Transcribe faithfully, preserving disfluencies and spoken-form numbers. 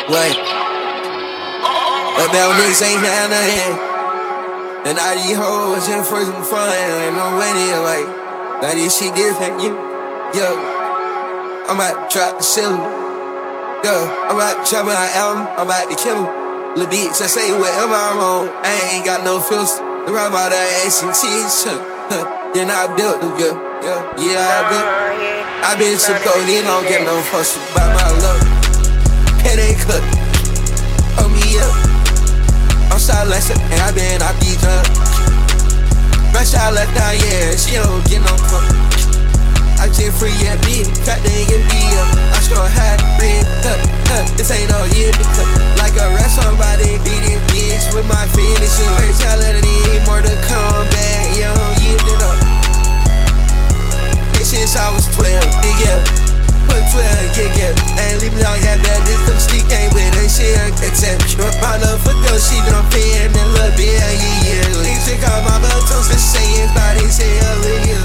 What? But bad niggas ain't had nothing. And all these hoes just for some fun. Ain't no way they like. Now this shit different, you. Yo. I'm about to drop the ceiling. Yo. I'm about to drop my album. I'm about to kill him. Lil' bitch, I say whatever I'm on. I ain't got no filter. The rap about that ass and titties. Then I built the girl. Yeah, yeah, I built. I been to codeine, don't get no fuss about my love. Headache cut. Oh me up. I'm silenced and I been out these drugs. My shot left down, yeah, she don't get no fuck. I just free at me, cut the get beat up. I sure had red cut, cut. This ain't no year to cut. Like a rap somebody beat it, bitch, with my finishing. Fatality, more to come back, yo, yield it up. Since I was twelve, yeah, put twelve, yeah, yeah. Ain't leave me out that bad, this some sleep ain't with that shit, except my love for girl, she done paying that little bit, yeah, yeah. Things think I'm my toast and saying, body say, yeah,